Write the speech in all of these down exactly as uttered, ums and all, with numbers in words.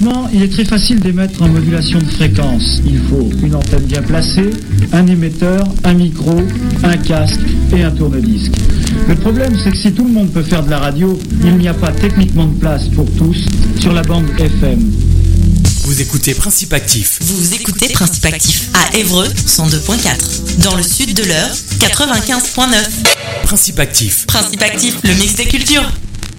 Techniquement, il est très facile d'émettre en modulation de fréquence. Il faut une antenne bien placée, un émetteur, un micro, un casque et un tourne-disque. Le problème, c'est que si tout le monde peut faire de la radio, il n'y a pas techniquement de place pour tous sur la bande F M. Vous écoutez Principe Actif. Vous écoutez Principe Actif à Évreux cent deux point quatre. Dans le sud de l'Eure, quatre-vingt-quinze point neuf. Principe Actif. Principe Actif, le mix des cultures.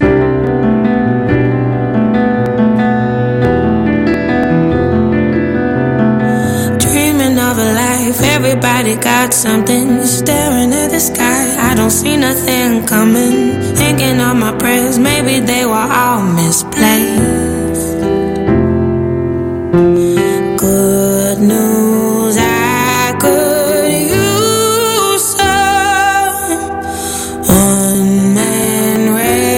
Dreaming of a life, everybody got something. Staring at the sky, I don't see nothing coming. Thinking of my prayers, maybe they were all misplaced. Good news, I could use some one-man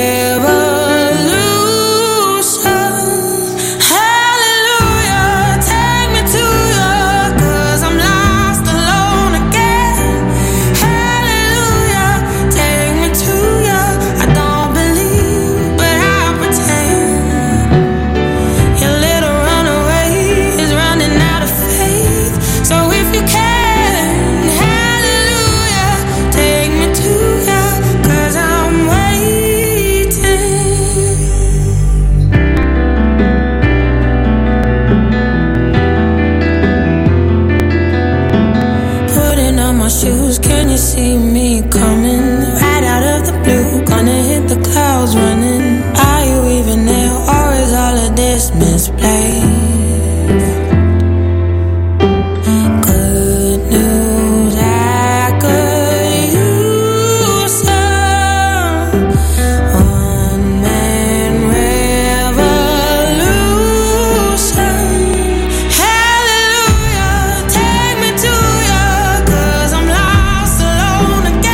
revolution. Hallelujah, take me to you, 'cause I'm lost alone again. Hallelujah, take me to you. I don't believe, but I pretend. Your little runaway is running out of faith. So if you can, hallelujah, take me to you, 'cause I'm waiting. Putting on my shoes, can you see me coming? Right out of the blue, gonna hit the clouds running. Are you even there, or is all of this misplaced? Good news, I could use some one-man revolution. Hallelujah, take me to you, 'cause I'm lost alone again.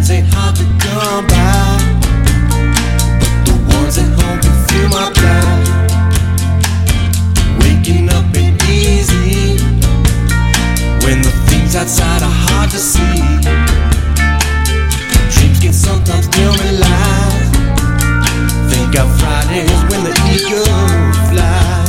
friends ain't hard to come by, but the ones at home can feel my pride. Waking up ain't easy when the things outside are hard to see. Dreams can sometimes tell me lies. Think of Fridays when the eagle flies.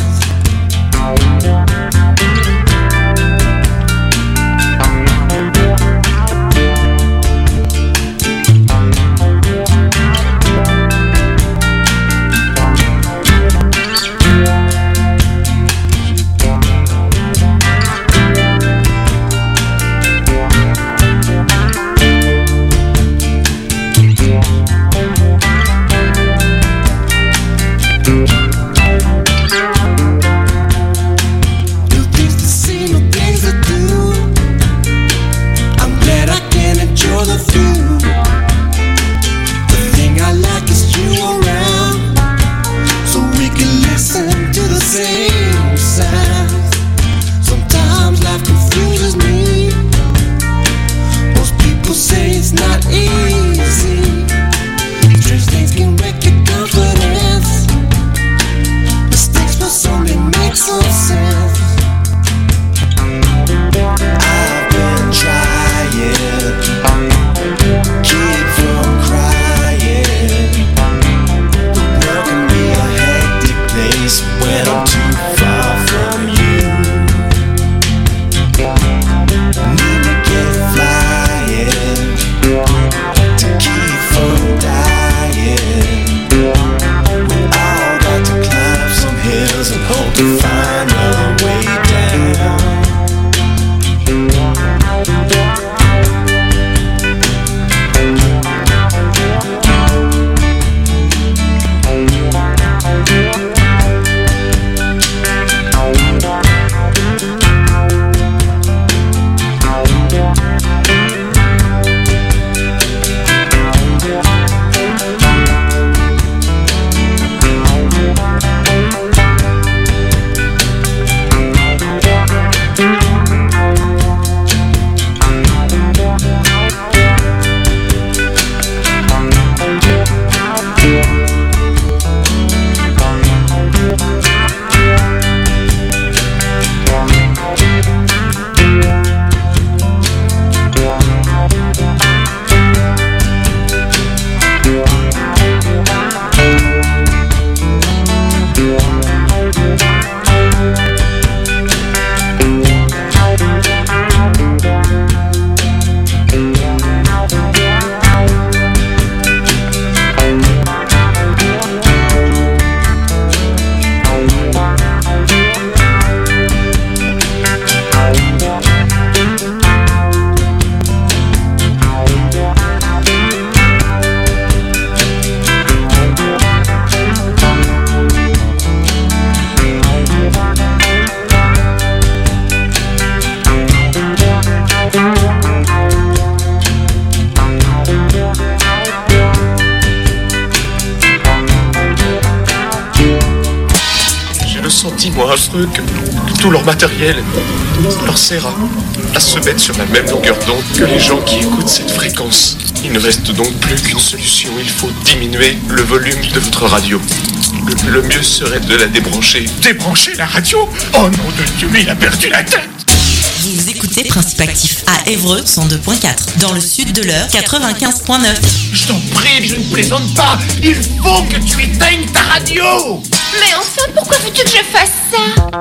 Que, que tout leur matériel leur sert à, à se mettre sur la même longueur d'onde que les gens qui écoutent cette fréquence. Il ne reste donc plus qu'une solution, il faut diminuer le volume de votre radio. Le, le mieux serait de la débrancher. Débrancher la radio? Oh nom de Dieu, mais il a perdu la tête! Vous écoutez Principe Actif à Évreux cent deux point quatre, dans le sud de l'Eure quatre-vingt-quinze point neuf. Je t'en prie, je ne plaisante pas, il faut que tu éteignes ta radio! Mais enfin, pourquoi veux-tu que je fasse ça?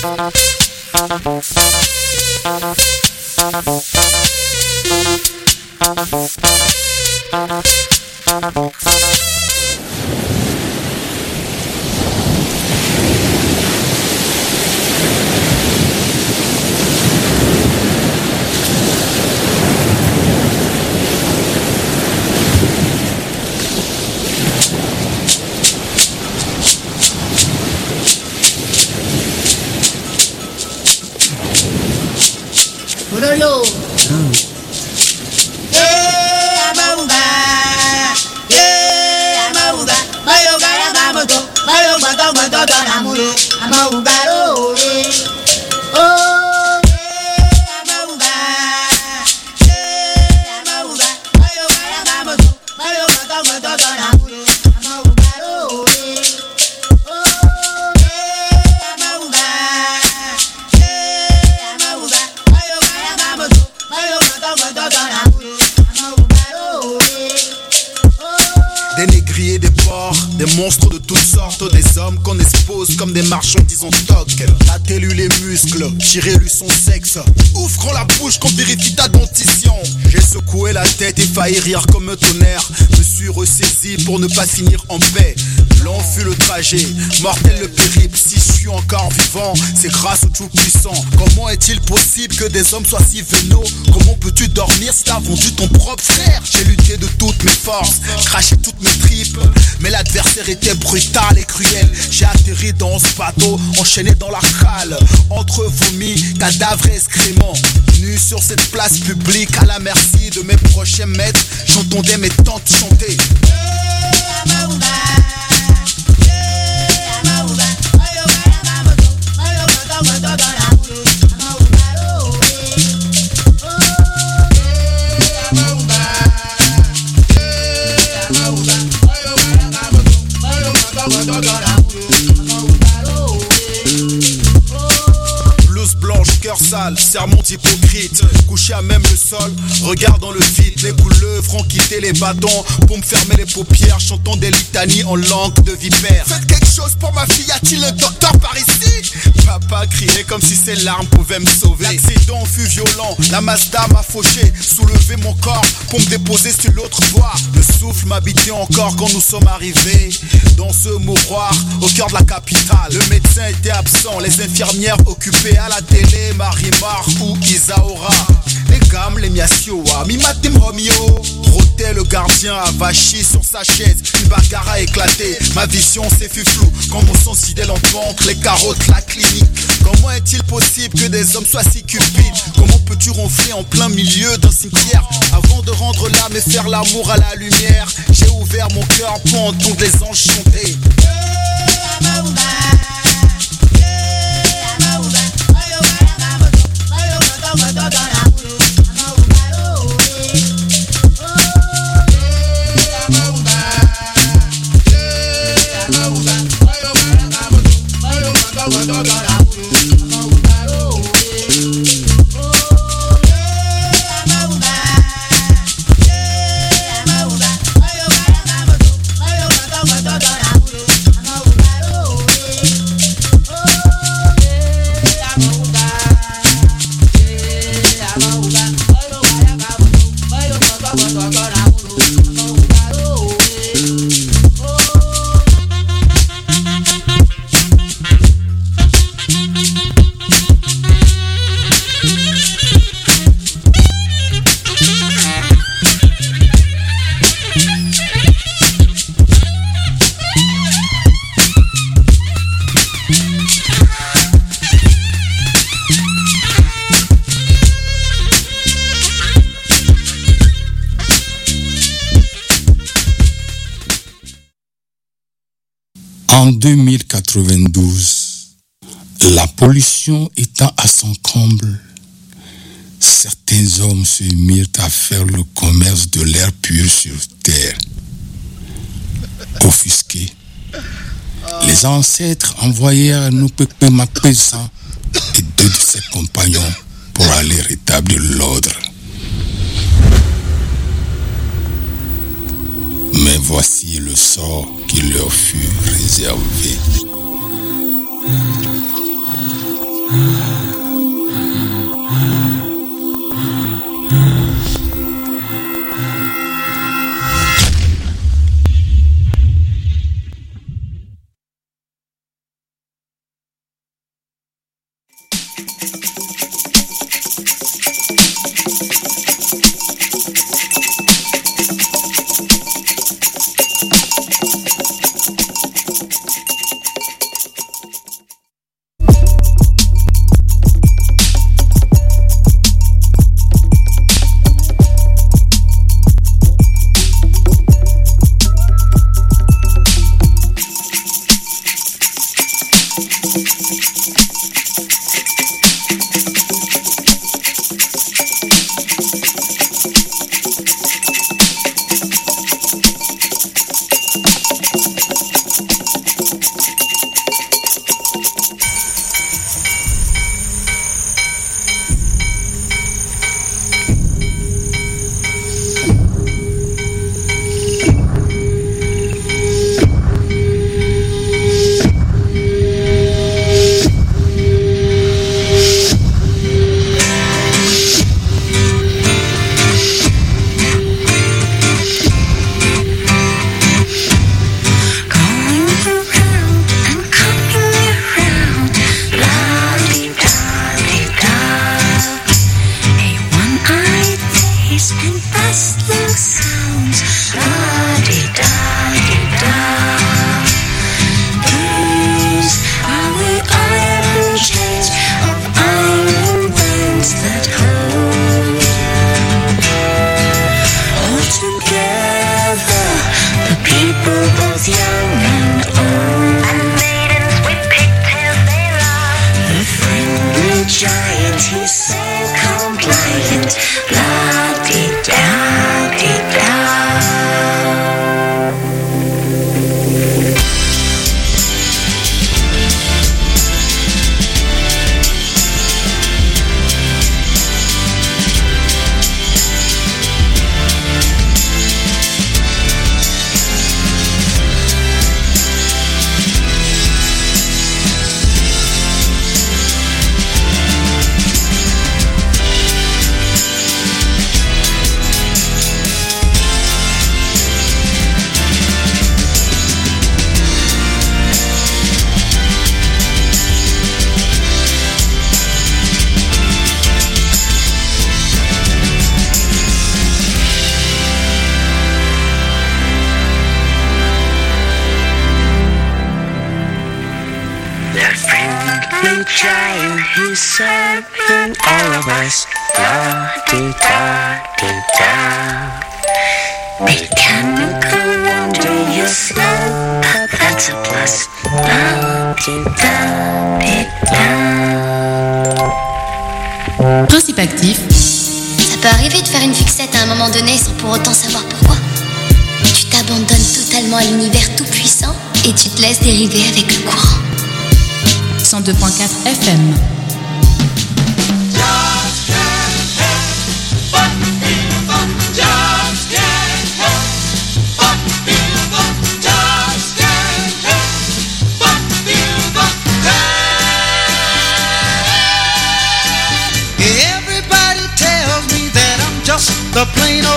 Yo. Yeah, Amauga. Yeah, Amauga. Mayo gara gamoto. Mayo bato bato tanamuro. Amauga oh. Oh. Yeah, Amauga. Yeah, Amauga. Mayo gara gamoto. Mayo bato bato tanamuro. Amauga oh. Oh. Yeah, Amauga. Yeah, Amauga. Mayo gara gamoto. Mayo bato bato tanamuro. Des négriers, des porcs, des monstres de toutes sortes, des hommes qu'on expose comme des marchandises en stock. Battez-lui les muscles, tirez-lui son sexe, ouvrons la bouche qu'on vérifie ta dentition. J'ai secoué la tête et failli rire comme un tonnerre. Me suis ressaisi pour ne pas finir en paix. Long fut le trajet, mortel le périple. Si je suis encore vivant, c'est grâce au Tout-Puissant. Comment est-il possible que des hommes soient si vénaux? Comment peux-tu dormir si t'as vendu ton propre frère? J'ai lutté de toutes mes forces, craché toutes mes tripes, mais l'adversaire était brutal et cruel. J'ai atterri dans ce bateau, enchaîné dans la cale, entre vomis, cadavres et excréments. Nu sur cette place publique, à la merci de mes prochains maîtres, j'entendais mes tantes chanter. Blouse blanche, cœur sale, sermon hypocrite, couché à même le sol, regard dans le vide. Les couleuvres ont quitté les bâtons pour me fermer les paupières, chantant des litanies en langue de vipère. Faites quelque chose pour ma fille, y-a-t-il un docteur par ici? Papa criait comme si ses larmes pouvaient me sauver. L'accident fut violent, la Mazda m'a fauché, soulevé mon corps pour me déposer sur l'autre voie. Le souffle m'habitait encore quand nous sommes arrivés dans ce mouroir au cœur de la capitale. Le médecin était absent, les infirmières occupées à la télé, Marimar ou Isaora. Les gammes, les miasioa, mi matim romio. Rotait le gardien avachi sur sa chaise, une bagarre a éclaté. Ma vision s'est fut floue, quand mon sang sidèle en ventre, les carottes, la clinique. Comment est-il possible que des hommes soient si cupides? Comment peux-tu ronfler en plein milieu d'un cimetière? Avant de rendre l'âme et faire l'amour à la lumière, j'ai ouvert mon cœur pour entendre les anges chanter. En deux mille quatre-vingt-douze, la pollution étant à son comble, certains hommes se mirent à faire le commerce de l'air pur sur terre. Offusqués, les ancêtres envoyèrent nous Pépé Mapésan et deux de ses compagnons pour aller rétablir l'ordre. Mais voici le sort qui leur fut réservé. Principe actif. Ça peut arriver de faire une fixette à un moment donné sans pour autant savoir pourquoi. Tu t'abandonnes totalement à l'univers tout puissant et tu te laisses dériver avec le courant. cent deux point quatre F M. The plain